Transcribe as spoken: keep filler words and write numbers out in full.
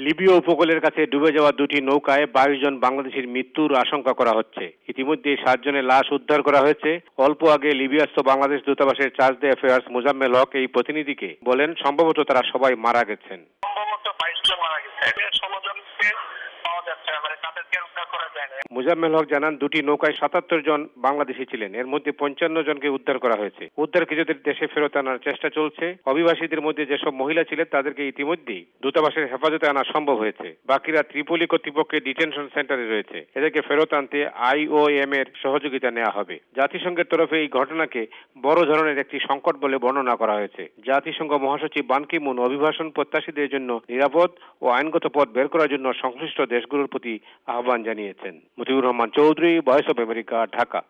লিবীয় উপকূলের কাছে ডুবে যাওয়া দুটি নৌকায় বাইশ জন বাংলাদেশির মৃত্যুর আশঙ্কা করা হচ্ছে। ইতিমধ্যে সাত জনের লাশ উদ্ধার করা হয়েছে। অল্প আগে লিবিয়াস্থ বাংলাদেশ দূতাবাসের চার্জ ডে অ্যাফেয়ার্স মোজাম্মেল হক এই প্রতিনিধিকে বলেন, সম্ভবত তারা সবাই মারা গেছেন। সম্ভবত বাইশ জন মারা গেছে। মোজাম্মেল হক জানান, দুটি নৌকায় সাতাত্তর জন বাংলাদেশি ছিলেন। এর মধ্যে পঞ্চান্ন জনকে উদ্ধার করা হয়েছে। উদ্ধারকৃতদের দেশে ফেরত আনার চেষ্টা চলছে। অভিবাসীদের মধ্যে যেসব মহিলা ছিলেন তাদেরকে ইতিমধ্যেই দূতাবাসের হেফাজতে আনা সম্ভব হয়েছে। বাকিরা ত্রিপোলি কর্তৃপক্ষের ডিটেনশন সেন্টারে রয়েছে। এদেরকে ফেরত আনতে আইওএম এর সহযোগিতা নেওয়া হবে। জাতিসংঘের তরফে এই ঘটনাকে বড় ধরনের একটি সংকট বলে বর্ণনা করা হয়েছে। জাতিসংঘ মহাসচিব বান কি মুন অভিবাসন প্রত্যাশীদের জন্য নিরাপদ ও আইনগত পথ বের করার জন্য সংশ্লিষ্ট দেশগুলোর প্রতি আহ্বান জানিয়েছেন। Motiur Rahman Chowdhury, voice of America, Dhaka.